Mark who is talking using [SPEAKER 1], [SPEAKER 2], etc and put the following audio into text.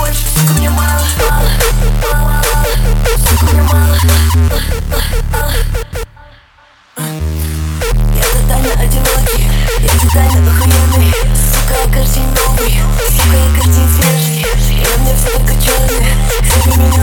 [SPEAKER 1] больше, сука, мне мало. Сука, мне мало. Я тотально одинокий, я тотально охуенный. Сука, я каждый день новый, сука, я каждый день свежий. И на мне все только черное, кстати, меня